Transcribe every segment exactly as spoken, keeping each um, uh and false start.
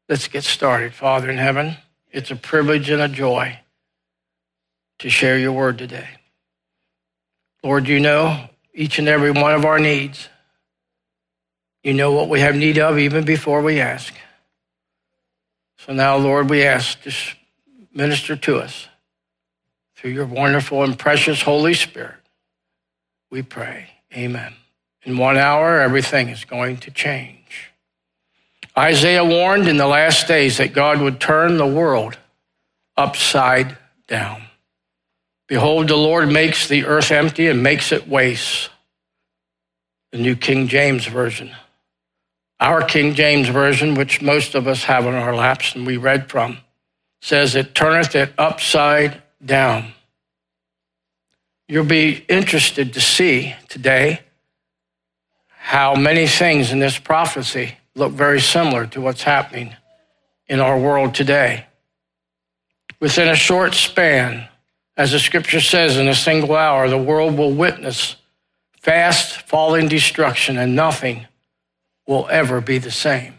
Let's get started. Father in heaven, it's a privilege and a joy to share your word today. Lord, you know each and every one of our needs. You know what we have need of even before we ask. So now, Lord, we ask, just minister to us through your wonderful and precious Holy Spirit. We pray. Amen. In one hour, everything is going to change. Isaiah warned in the last days that God would turn the world upside down. Behold, the Lord makes the earth empty and makes it waste. The New King James Version. Our King James Version, which most of us have on our laps and we read from, says it turneth it upside down. You'll be interested to see today how many things in this prophecy look very similar to what's happening in our world today. Within a short span, as the scripture says, in a single hour, the world will witness fast falling destruction and nothing will ever be the same.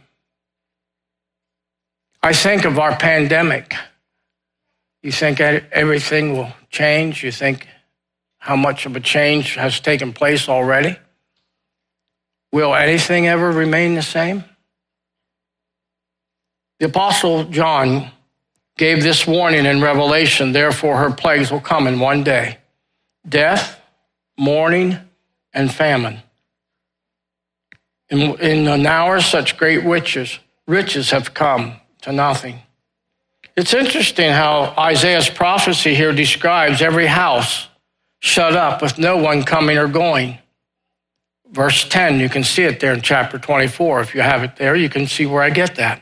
I think of our pandemic. You think everything will change? You think how much of a change has taken place already? Will anything ever remain the same? The Apostle John gave this warning in Revelation, therefore her plagues will come in one day. Death, mourning, and famine. In, in an hour, such great riches, riches have come to nothing. It's interesting how Isaiah's prophecy here describes every house shut up with no one coming or going. Verse ten, you can see it there in chapter twenty-four. If you have it there, you can see where I get that.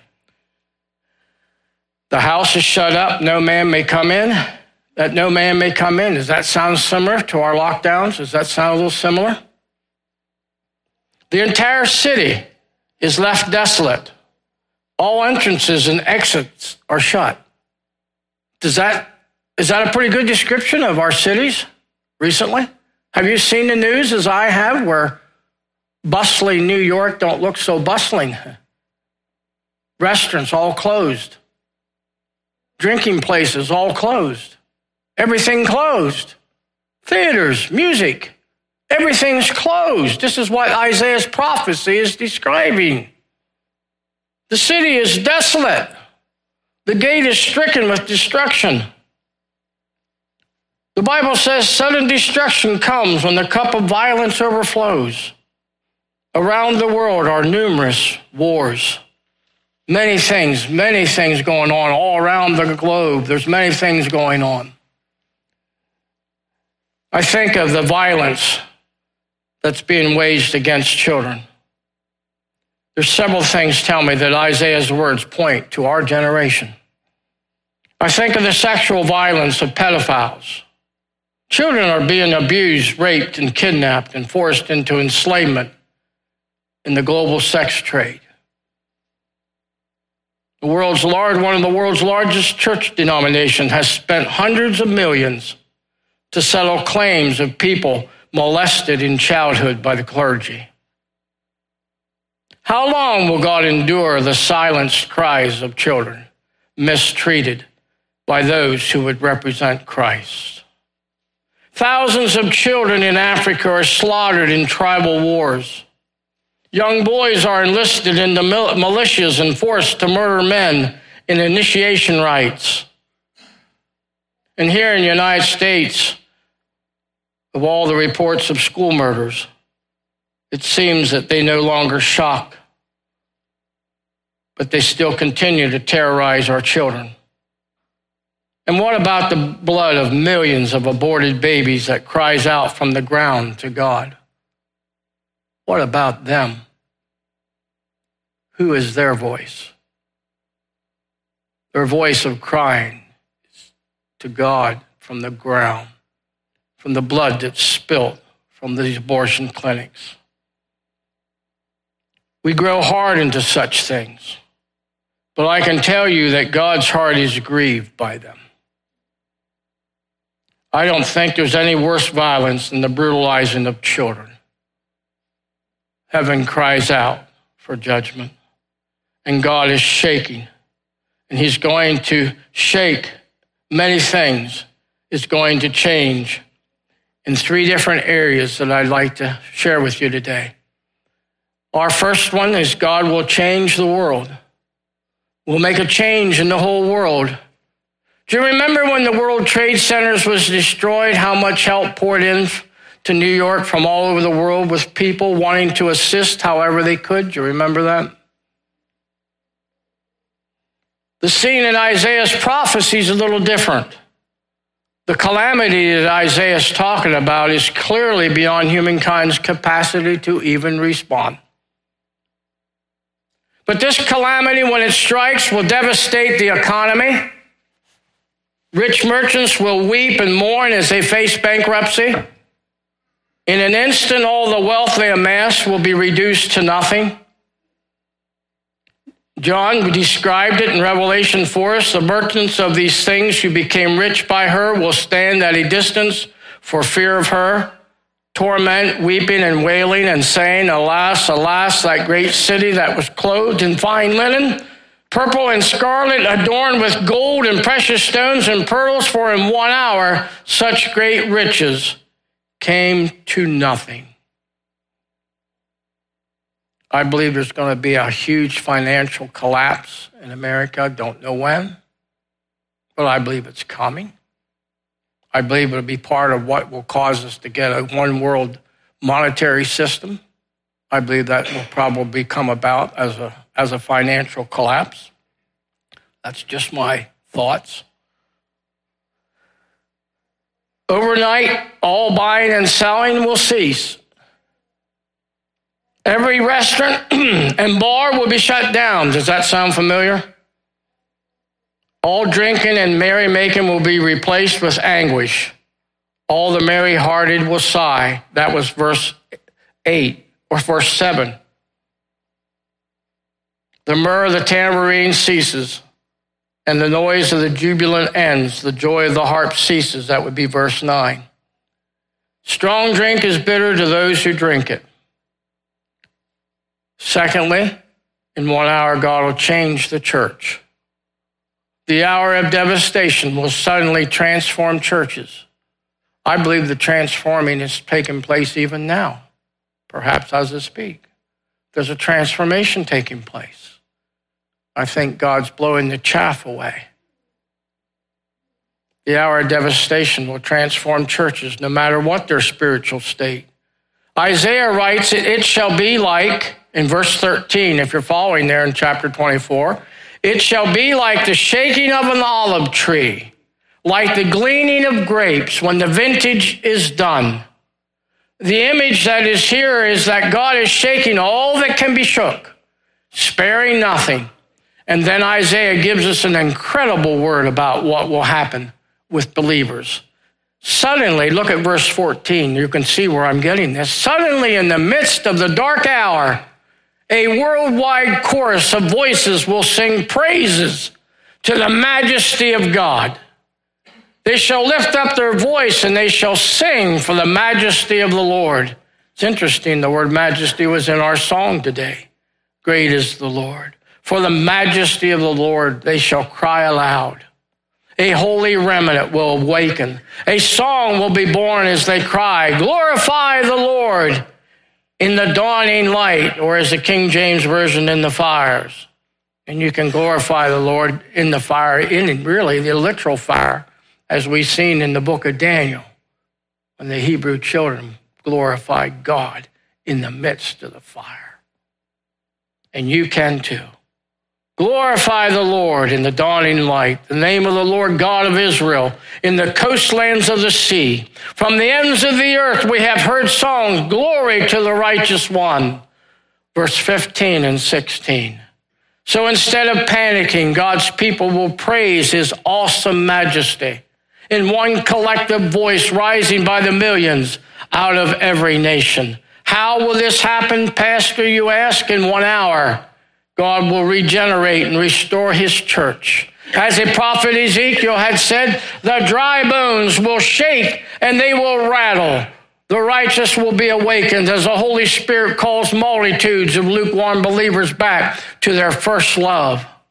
The house is shut up, no man may come in, that no man may come in. Does that sound similar to our lockdowns? Does that sound a little similar? The entire city is left desolate. All entrances and exits are shut. Does that, is that a pretty good description of our cities recently? Have you seen the news as I have where bustling New York don't look so bustling? Restaurants all closed. Drinking places all closed. Everything closed. Theaters, music, everything's closed. This is what Isaiah's prophecy is describing. The city is desolate. The gate is stricken with destruction. The Bible says sudden destruction comes when the cup of violence overflows. Around the world are numerous wars. Many things, many things going on all around the globe. There's many things going on. I think of the violence that's being waged against children. There's several things tell me that Isaiah's words point to our generation. I think of the sexual violence of pedophiles. Children are being abused, raped, and kidnapped and forced into enslavement in the global sex trade. The world's large, one of the world's largest church denominations has spent hundreds of millions to settle claims of people molested in childhood by the clergy. How long will God endure the silenced cries of children mistreated by those who would represent Christ? Thousands of children in Africa are slaughtered in tribal wars. Young boys are enlisted into militias and forced to murder men in initiation rites. And here in the United States, of all the reports of school murders, it seems that they no longer shock, but they still continue to terrorize our children. And what about the blood of millions of aborted babies that cries out from the ground to God? What about them? Who is their voice? Their voice of crying to God from the ground, from the blood that's spilt from these abortion clinics. We grow hard into such things, but I can tell you that God's heart is grieved by them. I don't think there's any worse violence than the brutalizing of children. Heaven cries out for judgment, and God is shaking and he's going to shake many things. It's going to change in three different areas that I'd like to share with you today. Our first one is God will change the world. We'll make a change in the whole world. Do you remember when the World Trade Centers was destroyed, how much help poured in to New York from all over the world with people wanting to assist however they could? Do you remember that? The scene in Isaiah's prophecy is a little different. The calamity that Isaiah is talking about is clearly beyond humankind's capacity to even respond. But this calamity, when it strikes, will devastate the economy. Rich merchants will weep and mourn as they face bankruptcy. In an instant, all the wealth they amassed will be reduced to nothing. John described it in Revelation for us. The merchants of these things who became rich by her will stand at a distance for fear of her, torment, weeping and wailing and saying, alas, alas, that great city that was clothed in fine linen, purple and scarlet, adorned with gold and precious stones and pearls, for in one hour such great riches came to nothing. I believe there's going to be a huge financial collapse in America. Don't know when, but I believe it's coming. I believe it'll be part of what will cause us to get a one world monetary system. I believe that will probably come about as a as a financial collapse. That's just my thoughts. Overnight, all buying and selling will cease. Every restaurant and bar will be shut down. Does that sound familiar? All drinking and merrymaking will be replaced with anguish. All the merry-hearted will sigh. That was verse eight or verse seven. The myrrh of the tambourine ceases, and the noise of the jubilant ends. The joy of the harp ceases. That would be verse nine. Strong drink is bitter to those who drink it. Secondly, in one hour, God will change the church. The hour of devastation will suddenly transform churches. I believe the transforming is taking place even now, perhaps as I speak. There's a transformation taking place. I think God's blowing the chaff away. The hour of devastation will transform churches, no matter what their spiritual state. Isaiah writes, it shall be like, in verse thirteen, if you're following there in chapter twenty-four, it shall be like the shaking of an olive tree, like the gleaning of grapes when the vintage is done. The image that is here is that God is shaking all that can be shook, sparing nothing. And then Isaiah gives us an incredible word about what will happen with believers. Suddenly, look at verse fourteen. You can see where I'm getting this. Suddenly, in the midst of the dark hour, a worldwide chorus of voices will sing praises to the majesty of God. They shall lift up their voice and they shall sing for the majesty of the Lord. It's interesting, the word majesty was in our song today. Great is the Lord. For the majesty of the Lord they shall cry aloud. A holy remnant will awaken. A song will be born as they cry, glorify the Lord in the dawning light, or as the King James Version, in the fires. And you can glorify the Lord in the fire, in really the literal fire, as we've seen in the book of Daniel, when the Hebrew children glorified God in the midst of the fire. And you can too. Glorify the Lord in the dawning light, the name of the Lord God of Israel, in the coastlands of the sea. From the ends of the earth we have heard songs, glory to the righteous one. Verse fifteen and sixteen. So instead of panicking, God's people will praise his awesome majesty in one collective voice rising by the millions out of every nation. How will this happen, Pastor, you ask? In one hour. God will regenerate and restore his church. As the prophet Ezekiel had said, the dry bones will shake and they will rattle. The righteous will be awakened as the Holy Spirit calls multitudes of lukewarm believers back to their first love.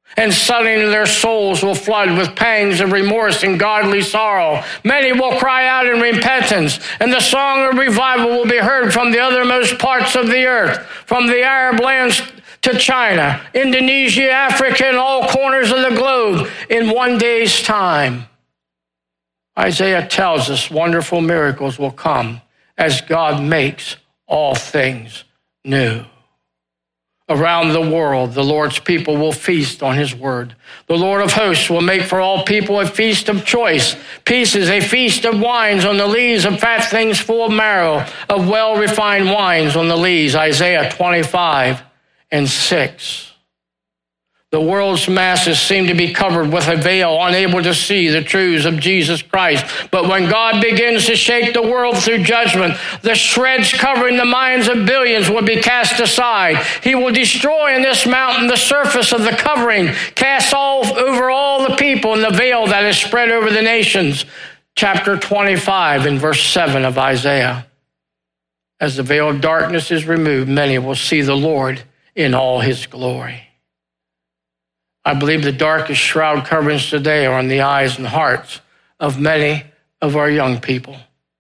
and suddenly their souls will flood with pangs of remorse and godly sorrow. Many will cry out in repentance, and the song of revival will be heard from the uttermost parts of the earth, from the Arab lands to China, Indonesia, Africa, and all corners of the globe in one day's time. Isaiah tells us wonderful miracles will come as God makes all things new. Around the world, the Lord's people will feast on his word. The Lord of hosts will make for all people a feast of choice pieces, a feast of wines on the lees, of fat things full of marrow, of well-refined wines on the lees. Isaiah twenty-five and six. The world's masses seem to be covered with a veil, unable to see the truths of Jesus Christ. But when God begins to shake the world through judgment, the shreds covering the minds of billions will be cast aside. He will destroy in this mountain the surface of the covering, cast all over all the people in the veil that is spread over the nations. Chapter twenty-five and verse seven of Isaiah. As the veil of darkness is removed, many will see the Lord in all his glory. I believe the darkest shroud coverings today are on the eyes and hearts of many of our young people.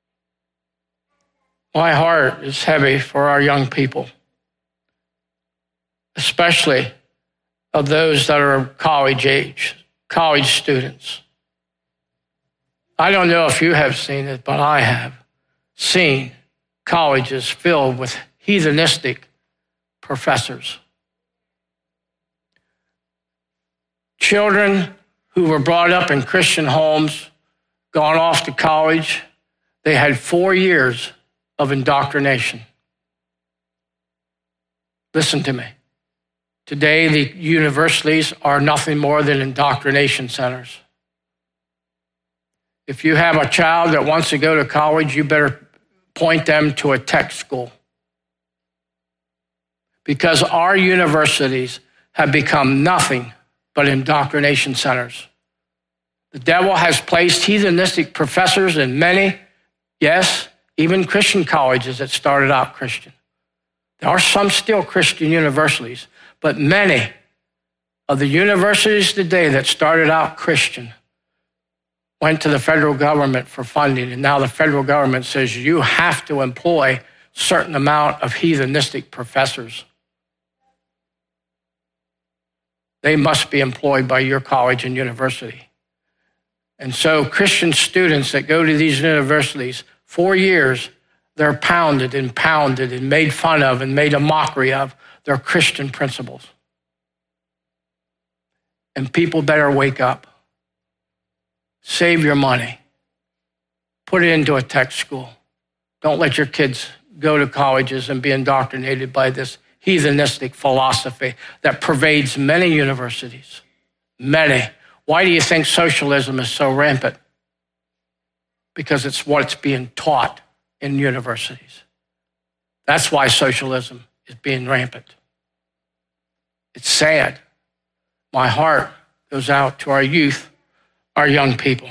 My heart is heavy for our young people, especially of those that are college age, college students. I don't know if you have seen it, but I have seen colleges filled with heathenistic professors. Children who were brought up in Christian homes, gone off to college, they had four years of indoctrination. Listen to me. Today, the universities are nothing more than indoctrination centers. If you have a child that wants to go to college, you better point them to a tech school. Because our universities have become nothing but indoctrination centers. The devil has placed heathenistic professors in many, yes, even Christian colleges that started out Christian. There are some still Christian universities, but many of the universities today that started out Christian went to the federal government for funding, and now the federal government says you have to employ a certain amount of heathenistic professors. They must be employed by your college and university. And so Christian students that go to these universities, four years, they're pounded and pounded and made fun of and made a mockery of their Christian principles. And people better wake up. Save your money. Put it into a tech school. Don't let your kids go to colleges and be indoctrinated by this heathenistic philosophy that pervades many universities. Many. Why do you think socialism is so rampant? Because it's what's being taught in universities. That's why socialism is being rampant. It's sad. My heart goes out to our youth, our young people,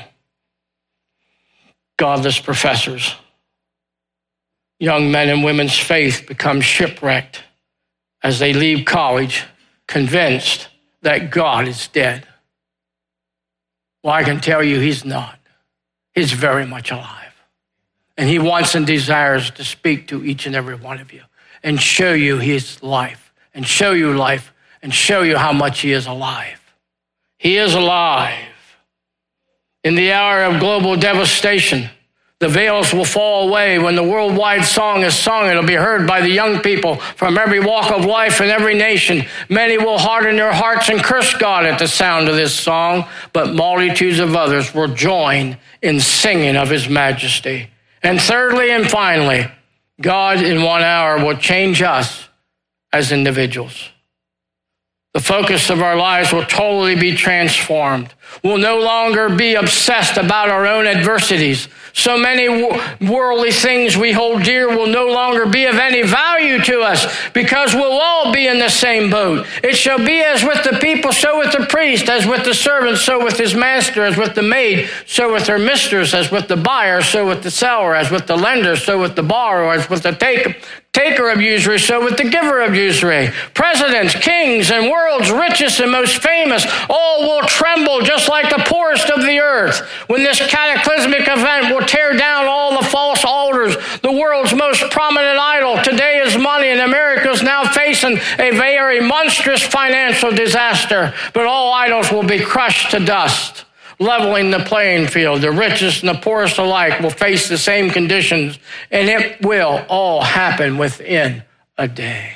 godless professors. Young men and women's faith become shipwrecked as they leave college, convinced that God is dead. Well, I can tell you he's not. He's very much alive. And he wants and desires to speak to each and every one of you and show you his life and show you life and show you how much he is alive. He is alive. In the hour of global devastation, the veils will fall away. When the worldwide song is sung, it'll be heard by the young people from every walk of life and every nation. Many will harden their hearts and curse God at the sound of this song, but multitudes of others will join in singing of his majesty. And thirdly and finally, God in one hour will change us as individuals. The focus of our lives will totally be transformed. We'll no longer be obsessed about our own adversities. So many worldly things we hold dear will no longer be of any value to us because we'll all be in the same boat. It shall be as with the people, so with the priest, as with the servant, so with his master, as with the maid, so with her mistress, as with the buyer, so with the seller, as with the lender, so with the borrower, as with the taker. taker of usury, so with the giver of usury. Presidents, kings, and world's richest and most famous all will tremble just like the poorest of the earth when this cataclysmic event will tear down all the false altars. The world's most prominent idol today is money, and America is now facing a very monstrous financial disaster. But all idols will be crushed to dust, leveling the playing field. The richest and the poorest alike will face the same conditions, and it will all happen within a day.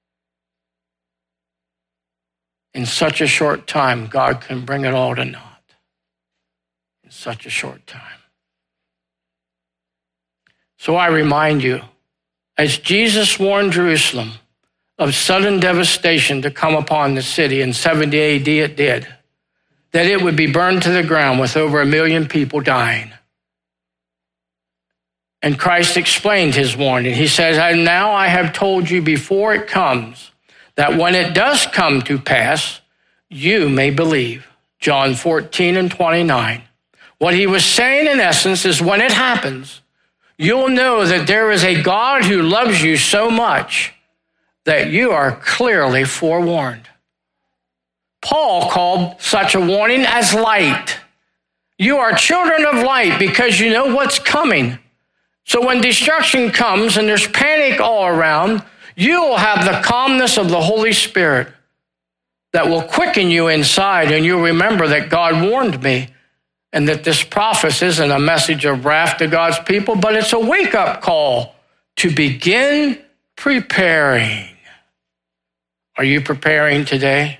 In such a short time, God can bring it all to naught. In such a short time. So I remind you, as Jesus warned Jerusalem of sudden devastation to come upon the city in seventy A D, it did, that it would be burned to the ground with over a million people dying. And Christ explained his warning. He says, and now I have told you before it comes, that when it does come to pass, you may believe. John fourteen and twenty-nine. What he was saying in essence is when it happens, you'll know that there is a God who loves you so much that you are clearly forewarned. Paul called such a warning as light. You are children of light because you know what's coming. So when destruction comes and there's panic all around, you will have the calmness of the Holy Spirit that will quicken you inside, and you'll remember that God warned me, and that this prophecy isn't a message of wrath to God's people, but it's a wake-up call to begin preparing. Are you preparing today?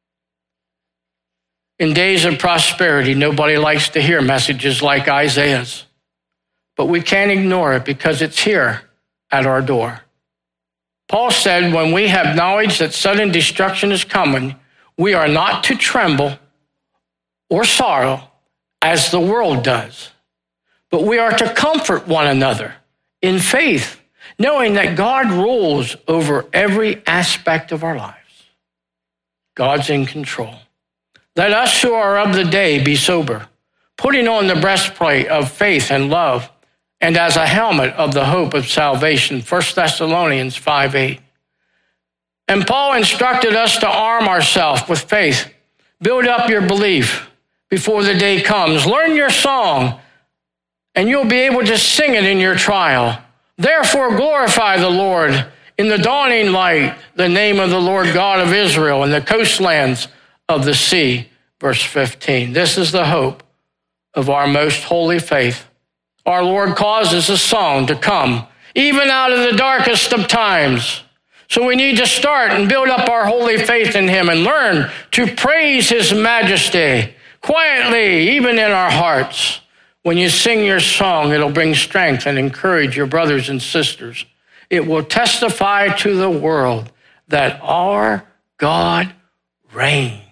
In days of prosperity, nobody likes to hear messages like Isaiah's, but we can't ignore it because it's here at our door. Paul said, when we have knowledge that sudden destruction is coming, we are not to tremble or sorrow as the world does, but we are to comfort one another in faith, knowing that God rules over every aspect of our lives. God's in control. Let us who are of the day be sober, putting on the breastplate of faith and love, and as a helmet of the hope of salvation, First Thessalonians five eight. And Paul instructed us to arm ourselves with faith, build up your belief before the day comes. Learn your song, and you'll be able to sing it in your trial. Therefore glorify the Lord in the dawning light, the name of the Lord God of Israel in the coastlands of the sea. Verse fifteen. This is the hope of our most holy faith. Our Lord causes a song to come, even out of the darkest of times. So we need to start and build up our holy faith in him and learn to praise his majesty quietly, even in our hearts. When you sing your song, it'll bring strength and encourage your brothers and sisters. It will testify to the world that our God reigns.